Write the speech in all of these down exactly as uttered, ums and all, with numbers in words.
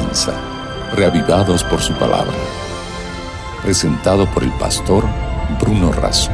comienza, reavivados por su palabra. Presentado por el pastor Bruno Razo.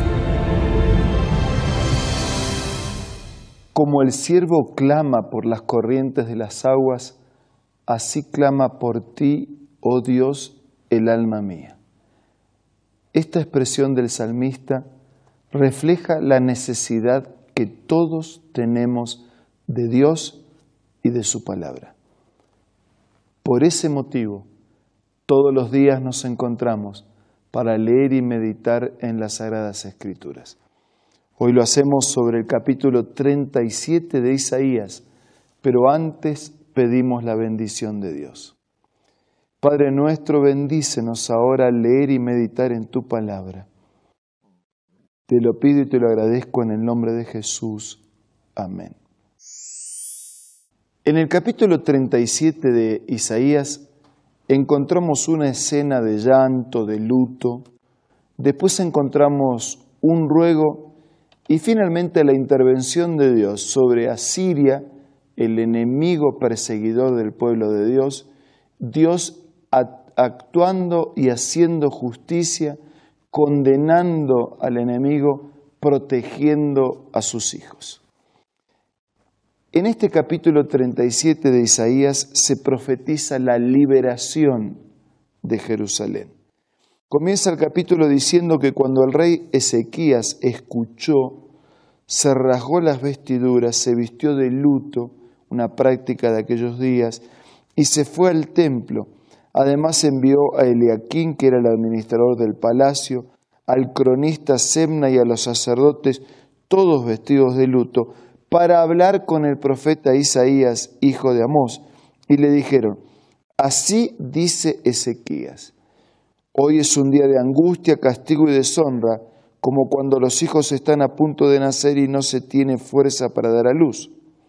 Como el ciervo clama por las corrientes de las aguas, así clama por ti, oh Dios, el alma mía. Esta expresión del salmista refleja la necesidad que todos tenemos de Dios y de su palabra. Por ese motivo, todos los días nos encontramos para leer y meditar en las Sagradas Escrituras. Hoy lo hacemos sobre el capítulo treinta y siete de Isaías, pero antes pedimos la bendición de Dios. Padre nuestro, bendícenos ahora al leer y meditar en tu palabra. Te lo pido y te lo agradezco en el nombre de Jesús. Amén. En el capítulo treinta y siete de Isaías encontramos una escena de llanto, de luto. Después encontramos un ruego y finalmente la intervención de Dios sobre Asiria, el enemigo perseguidor del pueblo de Dios. Dios actuando y haciendo justicia, condenando al enemigo, protegiendo a sus hijos. En este capítulo treinta y siete de Isaías se profetiza la liberación de Jerusalén. Comienza el capítulo diciendo que cuando el rey Ezequías escuchó, se rasgó las vestiduras, se vistió de luto, una práctica de aquellos días, y se fue al templo. Además envió a Eliaquín, que era el administrador del palacio, al cronista Semna y a los sacerdotes, todos vestidos de luto, para hablar con el profeta Isaías, hijo de Amós, y le dijeron: así dice Ezequías, hoy es un día de angustia, castigo y deshonra, como cuando los hijos están a punto de nacer y no se tiene fuerza para dar a luz.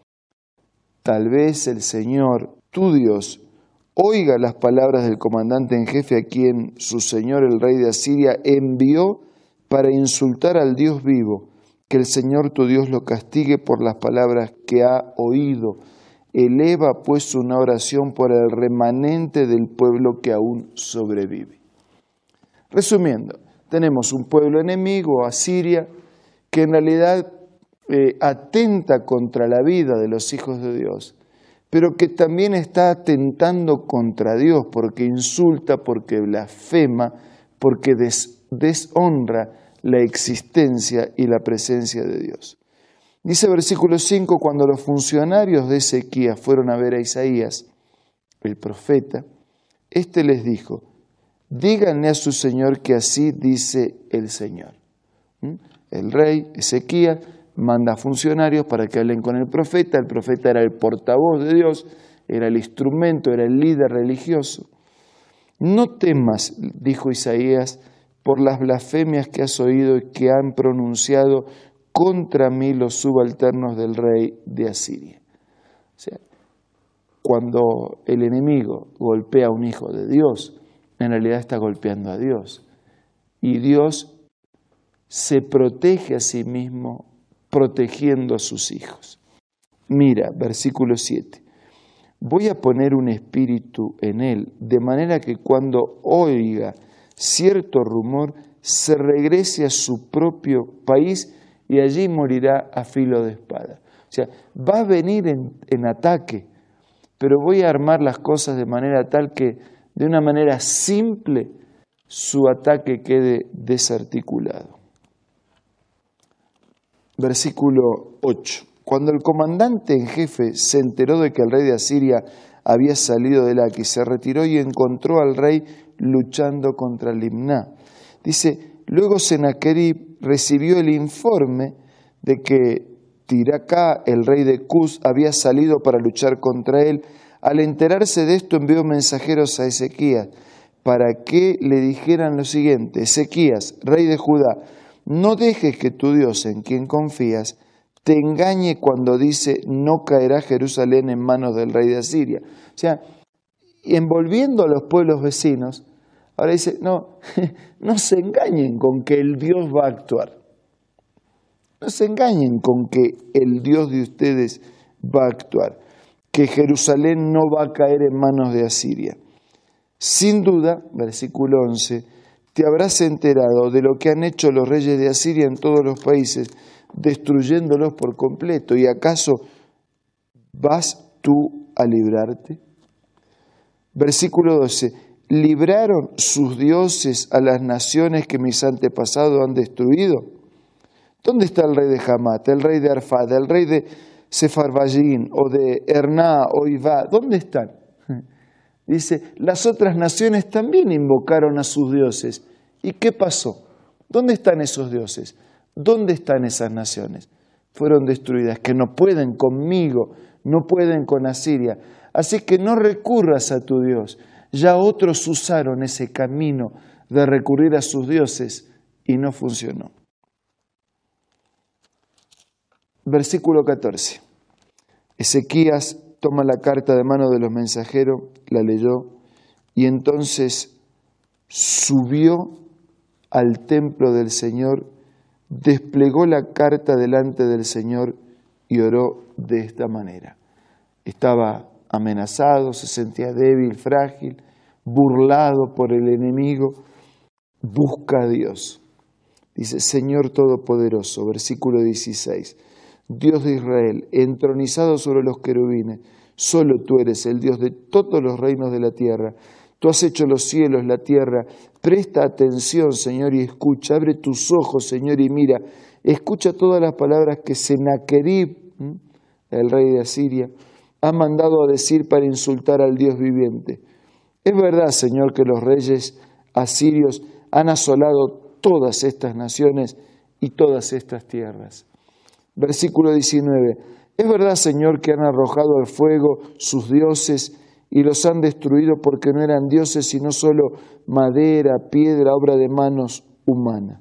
Tal vez el Señor, tu Dios, oiga las palabras del comandante en jefe a quien su señor el rey de Asiria envió para insultar al Dios vivo. Que el Señor tu Dios lo castigue por las palabras que ha oído. Eleva pues una oración por el remanente del pueblo que aún sobrevive. Resumiendo, tenemos un pueblo enemigo, Asiria, que en realidad eh, atenta contra la vida de los hijos de Dios, pero que también está atentando contra Dios porque insulta, porque blasfema, porque des, deshonra la existencia y la presencia de Dios. Dice versículo cinco, cuando los funcionarios de Ezequías fueron a ver a Isaías, el profeta, éste les dijo: díganle a su señor que así dice el Señor. ¿Mm? El rey Ezequías manda funcionarios para que hablen con el profeta. El profeta era el portavoz de Dios, era el instrumento, era el líder religioso. No temas, dijo Isaías, por las blasfemias que has oído y que han pronunciado contra mí los subalternos del rey de Asiria. O sea, cuando el enemigo golpea a un hijo de Dios, en realidad está golpeando a Dios. Y Dios se protege a sí mismo protegiendo a sus hijos. Mira, versículo siete. Voy a poner un espíritu en él, de manera que cuando oiga cierto rumor, se regrese a su propio país y allí morirá a filo de espada. O sea, va a venir en, en ataque, pero voy a armar las cosas de manera tal que de una manera simple su ataque quede desarticulado. Versículo ocho. Cuando el comandante en jefe se enteró de que el rey de Asiria había salido de Laquis, se retiró y encontró al rey luchando contra Limná. Dice, luego Sennacherib recibió el informe de que Tiracá, el rey de Cus, había salido para luchar contra él. Al enterarse de esto, envió mensajeros a Ezequías para que le dijeran lo siguiente: Ezequías, rey de Judá, no dejes que tu Dios, en quien confías, te engañe cuando dice no caerá Jerusalén en manos del rey de Asiria. O sea, envolviendo a los pueblos vecinos, ahora dice, no, no se engañen con que el Dios va a actuar. No se engañen con que el Dios de ustedes va a actuar. que Jerusalén no va a caer en manos de Asiria. Sin duda, versículo once, te habrás enterado de lo que han hecho los reyes de Asiria en todos los países, destruyéndolos por completo. ¿Y acaso vas tú a librarte? Versículo doce, ¿libraron sus dioses a las naciones que mis antepasados han destruido? ¿Dónde está el rey de Hamat, el rey de Arfad, el rey de Sefarvayim o de Erná o Ivá? ¿Dónde están? Dice, las otras naciones también invocaron a sus dioses. ¿Y qué pasó? ¿Dónde están esos dioses? ¿Dónde están esas naciones? Fueron destruidas, que no pueden conmigo, no pueden con Asiria. Así que no recurras a tu Dios. Ya otros usaron ese camino de recurrir a sus dioses y no funcionó. Versículo catorce. Ezequías toma la carta de mano de los mensajeros, la leyó y entonces subió al templo del Señor, desplegó la carta delante del Señor y oró de esta manera. Estaba amenazado, se sentía débil, frágil, burlado por el enemigo. Busca a Dios. Dice, Señor Todopoderoso, versículo dieciséis, Dios de Israel, entronizado sobre los querubines, solo tú eres el Dios de todos los reinos de la tierra. Tú has hecho los cielos, la tierra. Presta atención, Señor, y escucha. Abre tus ojos, Señor, y mira. Escucha todas las palabras que Sennacherib, el rey de Asiria, ha mandado a decir para insultar al Dios viviente. Es verdad, Señor, que los reyes asirios han asolado todas estas naciones y todas estas tierras. Versículo diecinueve. Es verdad, Señor, que han arrojado al fuego sus dioses y los han destruido porque no eran dioses, sino solo madera, piedra, obra de manos humanas.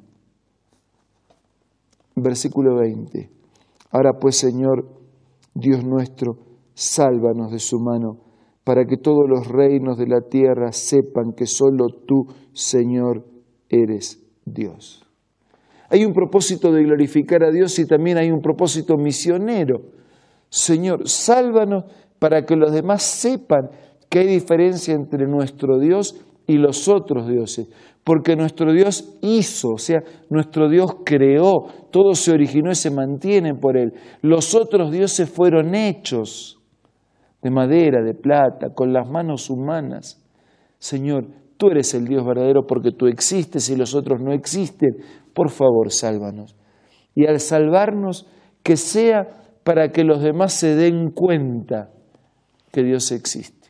Versículo veinte. Ahora pues, Señor, Dios nuestro, sálvanos de su mano, para que todos los reinos de la tierra sepan que solo tú, Señor, eres Dios. Hay un propósito de glorificar a Dios y también hay un propósito misionero. Señor, sálvanos para que los demás sepan que hay diferencia entre nuestro Dios y los otros dioses. Porque nuestro Dios hizo, o sea, nuestro Dios creó, todo se originó y se mantiene por Él. Los otros dioses fueron hechos de madera, de plata, con las manos humanas. Señor, tú eres el Dios verdadero porque tú existes y los otros no existen. Por favor, sálvanos. Y al salvarnos, que sea para que los demás se den cuenta que Dios existe.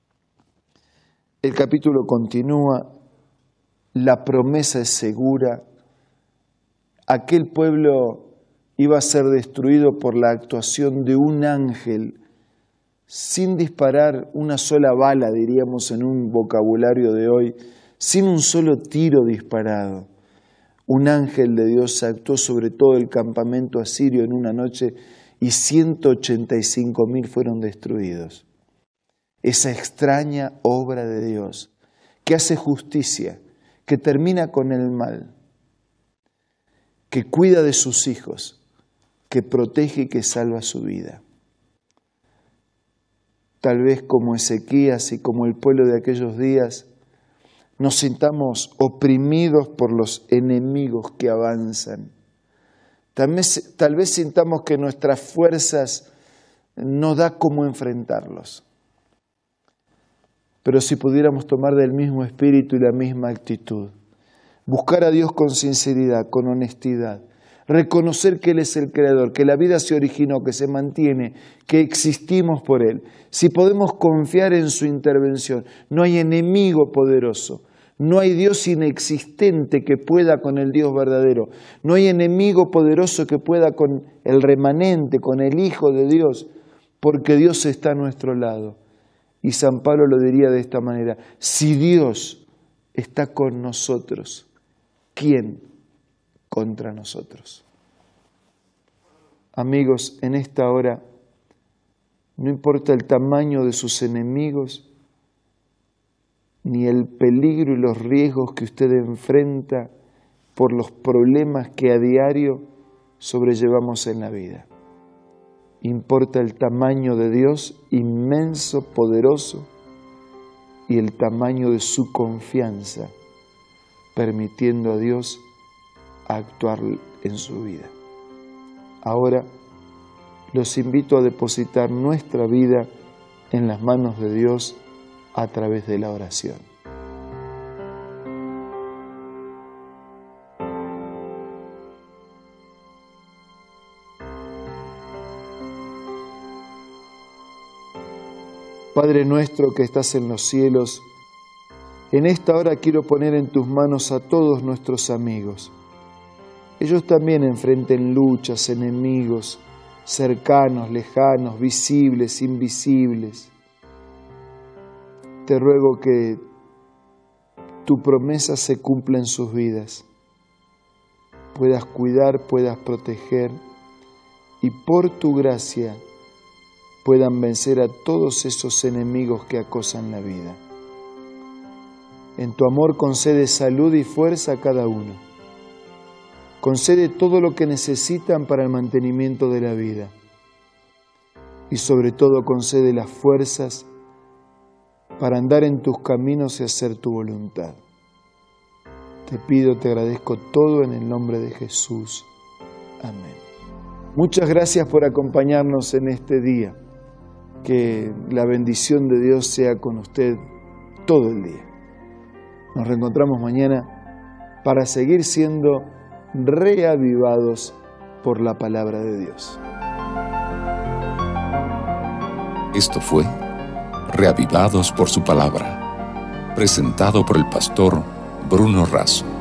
El capítulo continúa, la promesa es segura. Aquel pueblo iba a ser destruido por la actuación de un ángel sin disparar una sola bala, diríamos en un vocabulario de hoy, sin un solo tiro disparado. Un ángel de Dios actuó sobre todo el campamento asirio en una noche y ciento ochenta y cinco mil fueron destruidos. Esa extraña obra de Dios que hace justicia, que termina con el mal, que cuida de sus hijos, que protege y que salva su vida. Tal vez como Ezequías y como el pueblo de aquellos días, nos sintamos oprimidos por los enemigos que avanzan. Tal vez, tal vez sintamos que nuestras fuerzas no da cómo enfrentarlos. Pero si pudiéramos tomar del mismo espíritu y la misma actitud, buscar a Dios con sinceridad, con honestidad, reconocer que Él es el Creador, que la vida se originó, que se mantiene, que existimos por Él. Si podemos confiar en su intervención, no hay enemigo poderoso, no hay Dios inexistente que pueda con el Dios verdadero, no hay enemigo poderoso que pueda con el remanente, con el Hijo de Dios, porque Dios está a nuestro lado. Y San Pablo lo diría de esta manera, si Dios está con nosotros, ¿quién contra nosotros? Amigos, en esta hora, no importa el tamaño de sus enemigos, ni el peligro y los riesgos que usted enfrenta por los problemas que a diario sobrellevamos en la vida. importa el tamaño de Dios, inmenso, poderoso, y el tamaño de su confianza, permitiendo a Dios actuar en su vida. Ahora los invito a depositar nuestra vida en las manos de Dios a través de la oración. Padre nuestro que estás en los cielos, en esta hora quiero poner en tus manos a todos nuestros amigos. Ellos también enfrenten luchas, enemigos, cercanos, lejanos, visibles, invisibles. Te ruego que tu promesa se cumpla en sus vidas, puedas cuidar, puedas proteger y por tu gracia puedan vencer a todos esos enemigos que acosan la vida. En tu amor concede salud y fuerza a cada uno. Concede todo lo que necesitan para el mantenimiento de la vida. Y sobre todo concede las fuerzas para andar en tus caminos y hacer tu voluntad. Te pido, te agradezco todo en el nombre de Jesús. Amén. Muchas gracias por acompañarnos en este día. Que la bendición de Dios sea con usted todo el día. Nos reencontramos mañana para seguir siendo reavivados por la palabra de Dios. Esto fue Reavivados por su palabra, presentado por el pastor Bruno Razo.